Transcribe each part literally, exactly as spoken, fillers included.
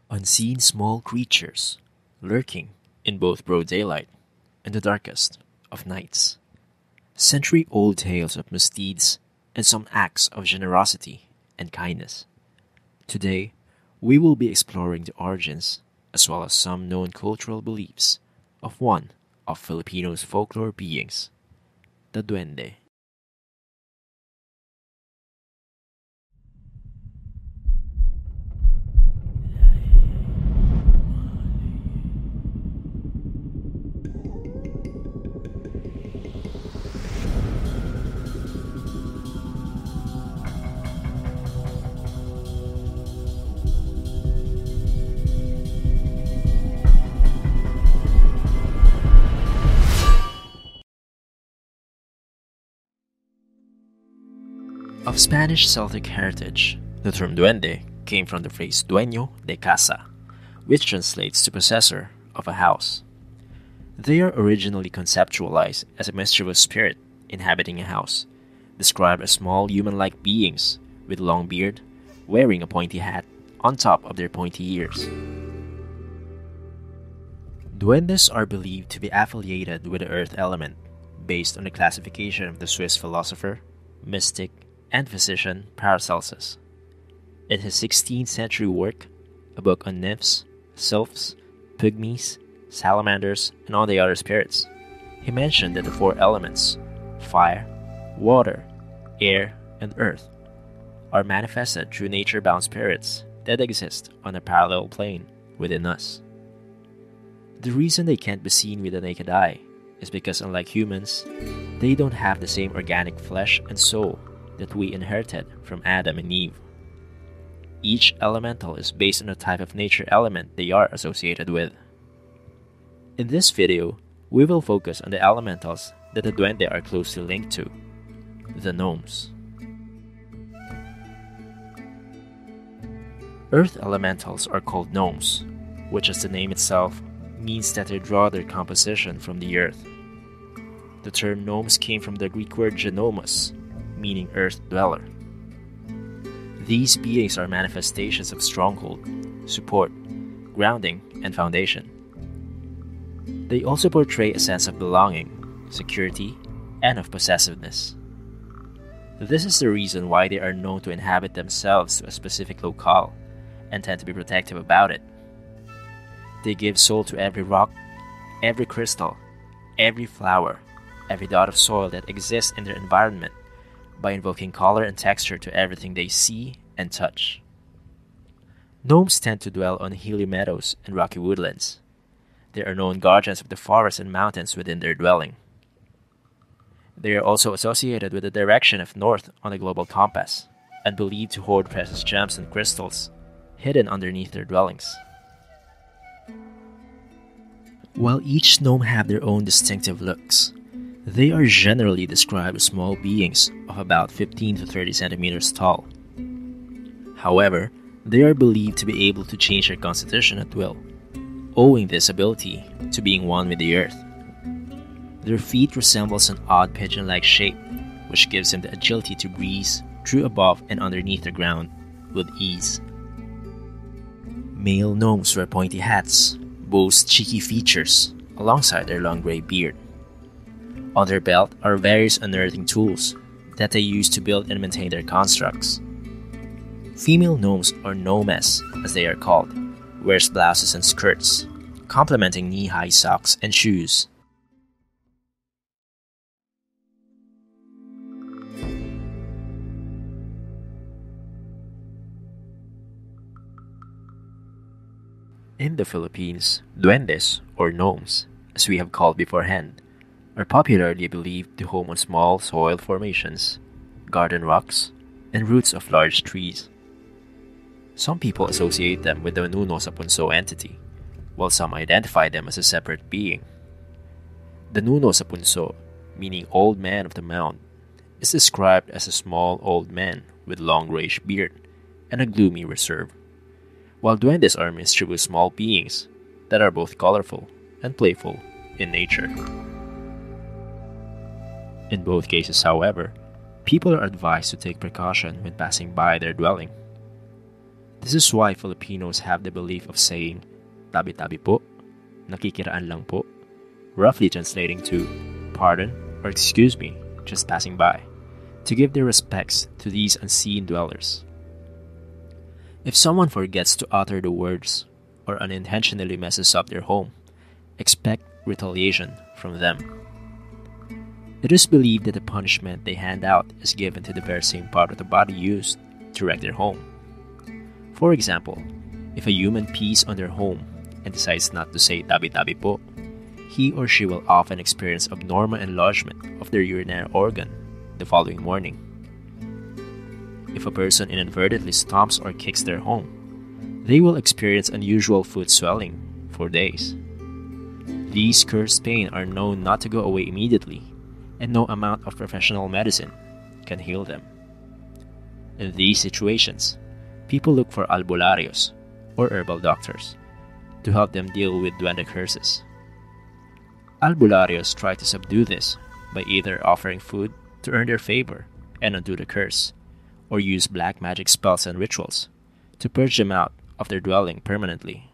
Unseen small creatures, lurking in both broad daylight and the darkest of nights. Century-old tales of misdeeds and some acts of generosity and kindness. Today, we will be exploring the origins as well as some known cultural beliefs of one of Filipinos' folklore beings, the Duende. Of Spanish Celtic heritage, the term duende came from the phrase dueño de casa, which translates to possessor of a house. They are originally conceptualized as a mischievous spirit inhabiting a house, described as small human-like beings with long beard, wearing a pointy hat on top of their pointy ears. Duendes are believed to be affiliated with the earth element, based on the classification of the Swiss philosopher, mystic, and physician Paracelsus. In his sixteenth century work, a book on nymphs, sylphs, pygmies, salamanders, and all the other spirits, he mentioned that the four elements, fire, water, air, and earth, are manifested through nature-bound spirits that exist on a parallel plane within us. The reason they can't be seen with the naked eye is because, unlike humans, they don't have the same organic flesh and soul that we inherited from Adam and Eve. Each elemental is based on the type of nature element they are associated with. In this video, we will focus on the elementals that the Duende are closely linked to, the gnomes. Earth elementals are called gnomes, which, as the name itself, means that they draw their composition from the earth. The term gnomes came from the Greek word genomos, meaning earth dweller. These beings are manifestations of stronghold, support, grounding, and foundation. They also portray a sense of belonging, security, and of possessiveness. This is the reason why they are known to inhabit themselves to a specific locale and tend to be protective about it. They give soul to every rock, every crystal, every flower, every dot of soil that exists in their environment, by invoking color and texture to everything they see and touch. Gnomes tend to dwell on hilly meadows and rocky woodlands. They are known guardians of the forests and mountains within their dwelling. They are also associated with the direction of north on the global compass, and believed to hoard precious gems and crystals hidden underneath their dwellings. While each gnome have their own distinctive looks, they are generally described as small beings of about fifteen to thirty centimeters tall. However, they are believed to be able to change their constitution at will, owing this ability to being one with the earth. Their feet resembles an odd pigeon-like shape, which gives them the agility to breeze through above and underneath the ground with ease. Male gnomes wear pointy hats, boast cheeky features, alongside their long gray beard. On their belt are various unearthing tools that they use to build and maintain their constructs. Female gnomes, or gnomes as they are called, wears blouses and skirts, complementing knee-high socks and shoes. In the Philippines, duendes, or gnomes, as we have called beforehand, are popularly believed to home on small soil formations, garden rocks, and roots of large trees. Some people associate them with the Nuno Sapunso entity, while some identify them as a separate being. The Nuno Sapunso, meaning old man of the mound, is described as a small old man with long grayish beard and a gloomy reserve, while duendes are mischievous small beings that are both colorful and playful in nature. In both cases, however, people are advised to take precaution when passing by their dwelling. This is why Filipinos have the belief of saying, tabi-tabi po, nakikiraan lang po, roughly translating to, pardon or excuse me, just passing by, to give their respects to these unseen dwellers. If someone forgets to utter the words or unintentionally messes up their home, expect retaliation from them. It is believed that the punishment they hand out is given to the very same part of the body used to wreck their home. For example, if a human pees on their home and decides not to say tabi-tabi po, he or she will often experience abnormal enlargement of their urinary organ the following morning. If a person inadvertently stomps or kicks their home, they will experience unusual foot swelling for days. These cursed pain are known not to go away immediately, and no amount of professional medicine can heal them. In these situations, people look for albularyos, or herbal doctors, to help them deal with duende curses. Albularyos try to subdue this by either offering food to earn their favor and undo the curse, or use black magic spells and rituals to purge them out of their dwelling permanently.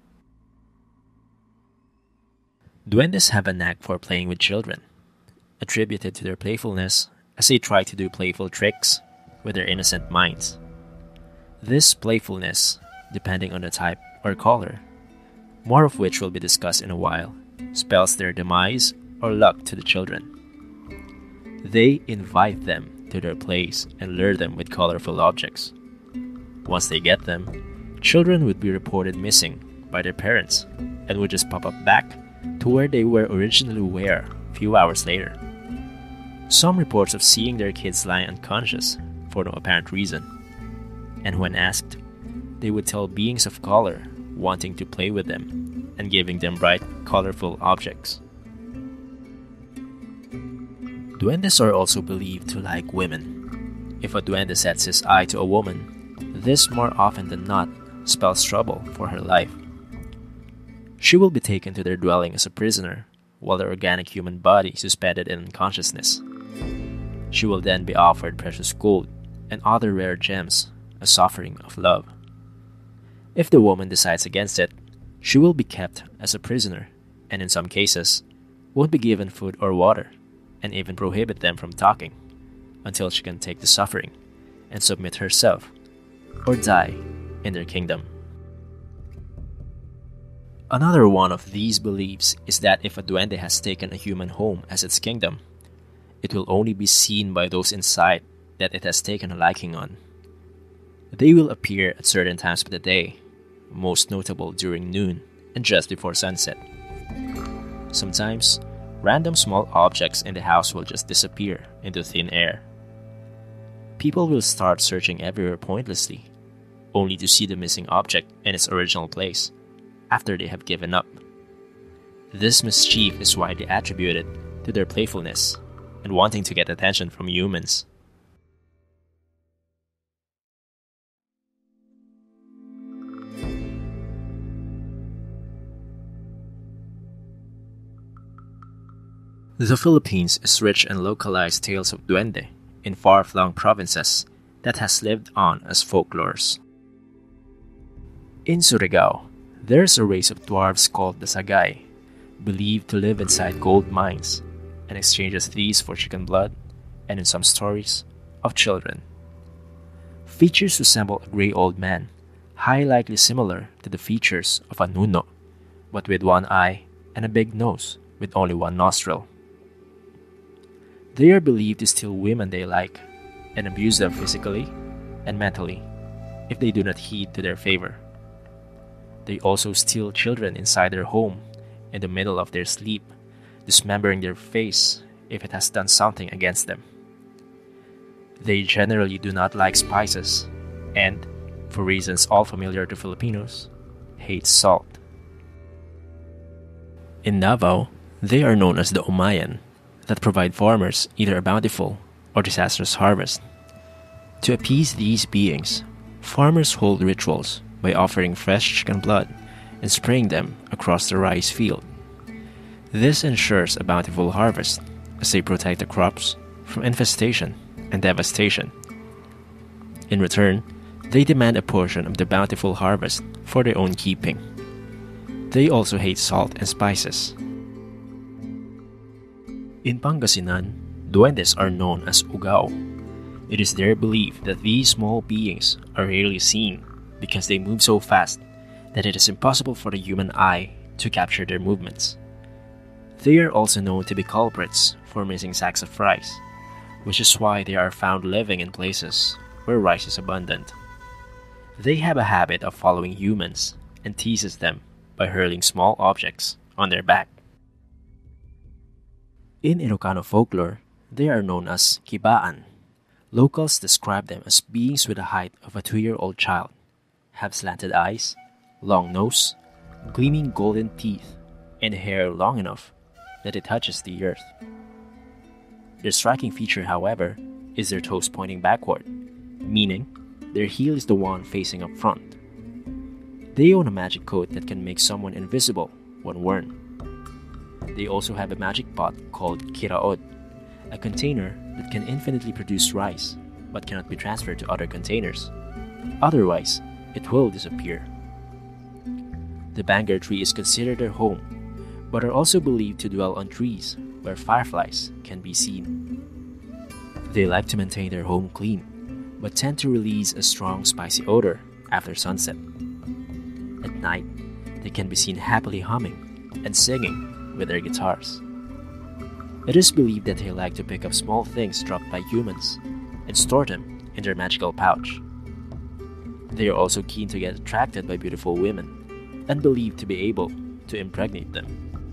Duendes have a knack for playing with children, attributed to their playfulness as they try to do playful tricks with their innocent minds. This playfulness, depending on the type or color, more of which will be discussed in a while, spells their demise or luck to the children. They invite them to their plays and lure them with colorful objects. Once they get them, children would be reported missing by their parents and would just pop up back to where they were originally were a few hours later. Some reports of seeing their kids lying unconscious for no apparent reason, and when asked, they would tell beings of color wanting to play with them and giving them bright, colorful objects. Duendes are also believed to like women. If a duende sets his eye to a woman, this more often than not spells trouble for her life. She will be taken to their dwelling as a prisoner, while the organic human body suspended in unconsciousness. She will then be offered precious gold and other rare gems as offering of love. If the woman decides against it, she will be kept as a prisoner, and in some cases, won't be given food or water, and even prohibit them from talking, until she can take the suffering and submit herself, or die in their kingdom. Another one of these beliefs is that if a duende has taken a human home as its kingdom, it will only be seen by those inside that it has taken a liking on. They will appear at certain times of the day, most notable during noon and just before sunset. Sometimes, random small objects in the house will just disappear into thin air. People will start searching everywhere pointlessly, only to see the missing object in its original place after they have given up. This mischief is widely attributed to their playfulness and wanting to get attention from humans. The Philippines is rich in localized tales of duende in far-flung provinces that has lived on as folklores. In Surigao, there is a race of dwarves called the Sagay, believed to live inside gold mines and exchanges these for chicken blood and, in some stories, of children. Features resemble a gray old man, highly likely similar to the features of a nuno, but with one eye and a big nose with only one nostril. They are believed to steal women they like and abuse them physically and mentally if they do not heed to their favor. They also steal children inside their home in the middle of their sleep, dismembering their face if it has done something against them. They generally do not like spices and, for reasons all familiar to Filipinos, hate salt. In Davao, they are known as the Umayan, that provide farmers either a bountiful or disastrous harvest. To appease these beings, farmers hold rituals by offering fresh chicken blood and spraying them across the rice field. This ensures a bountiful harvest as they protect the crops from infestation and devastation. In return, They demand a portion of the bountiful harvest for their own keeping. They also hate salt and spices. In Pangasinan, duendes are known as ugao. It is their belief that these small beings are rarely seen because they move so fast that it is impossible for the human eye to capture their movements. They are also known to be culprits for missing sacks of rice, which is why they are found living in places where rice is abundant. They have a habit of following humans and teases them by hurling small objects on their back. In Ilocano folklore, they are known as kibaan. Locals describe them as beings with the height of a two-year-old child, have slanted eyes, long nose, gleaming golden teeth, and hair long enough that it touches the earth. Their striking feature, however, is their toes pointing backward, meaning their heel is the one facing up front. They own a magic coat that can make someone invisible when worn. They also have a magic pot called kiraod, a container that can infinitely produce rice but cannot be transferred to other containers. Otherwise, it will disappear. The bangar tree is considered their home, but are also believed to dwell on trees where fireflies can be seen. They like to maintain their home clean, but tend to release a strong spicy odor after sunset. At night, they can be seen happily humming and singing with their guitars. It is believed that they like to pick up small things dropped by humans and store them in their magical pouch. They are also keen to get attracted by beautiful women and believed to be able to impregnate them.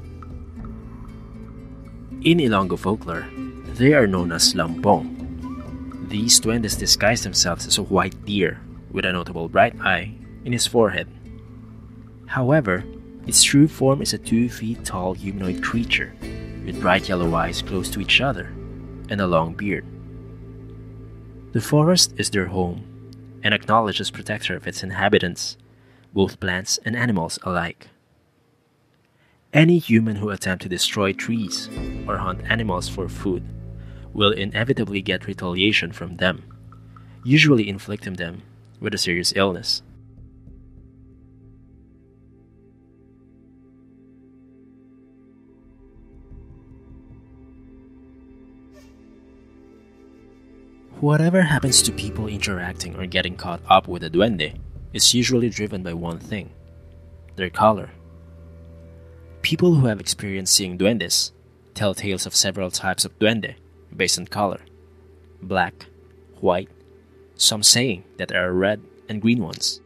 In Ilonggo folklore, they are known as lampong. These duendes disguise themselves as a white deer with a notable bright eye in his forehead. However, its true form is a two feet tall humanoid creature with bright yellow eyes close to each other and a long beard. The forest is their home and acknowledges protector of its inhabitants, both plants and animals alike. Any human who attempts to destroy trees or hunt animals for food will inevitably get retaliation from them, usually inflicting them with a serious illness. Whatever happens to people interacting or getting caught up with a duende is usually driven by one thing: their color. People who have experienced seeing duendes tell tales of several types of duende based on color: black, white, some saying that there are red and green ones.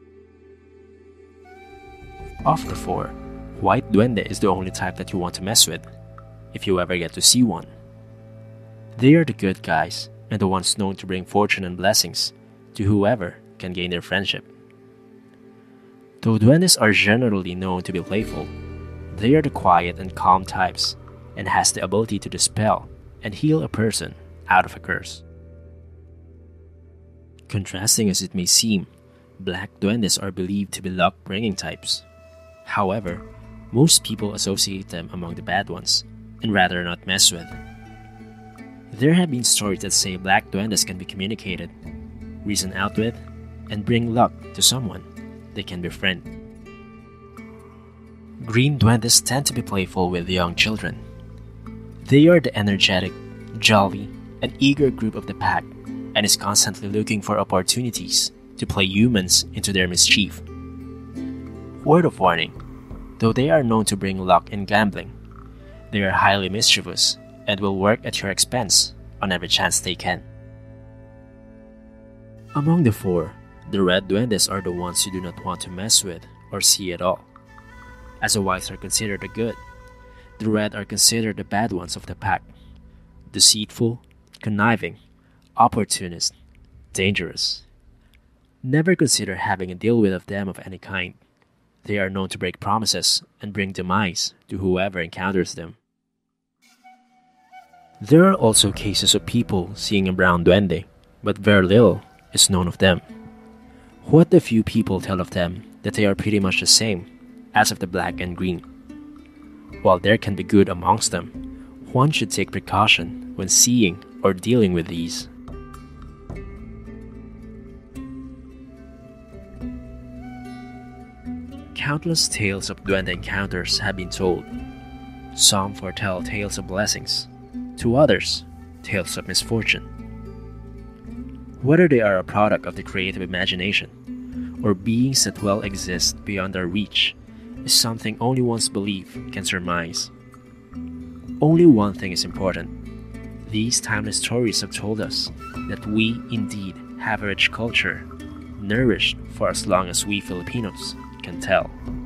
Of the four, white duende is the only type that you want to mess with, if you ever get to see one. They are the good guys and the ones known to bring fortune and blessings to whoever can gain their friendship. Though duendes are generally known to be playful, they are the quiet and calm types and has the ability to dispel and heal a person out of a curse. Contrasting as it may seem, black duendes are believed to be luck-bringing types. However, most people associate them among the bad ones and rather not mess with. There have been stories that say black duendes can be communicated, reason out with, and bring luck to someone they can befriend. Green duendes tend to be playful with young children. They are the energetic, jolly, and eager group of the pack and is constantly looking for opportunities to play humans into their mischief. Word of warning: though they are known to bring luck in gambling, they are highly mischievous and will work at your expense on every chance they can. Among the four, the red duendes are the ones you do not want to mess with or see at all, as the whites are considered the good. The red are considered the bad ones of the pack: deceitful, conniving, opportunist, dangerous. Never consider having a deal with of them of any kind. They are known to break promises and bring demise to whoever encounters them. There are also cases of people seeing a brown duende, but very little is known of them. What the few people tell of them that they are pretty much the same as of the black and green. While there can be good amongst them, one should take precaution when seeing or dealing with these. Countless tales of duende encounters have been told. Some foretell tales of blessings, to others, tales of misfortune. Whether they are a product of the creative imagination, or beings that well exist beyond our reach, is something only one's belief can surmise. Only one thing is important. These timeless stories have told us that we indeed have a rich culture, nourished for as long as we Filipinos can tell.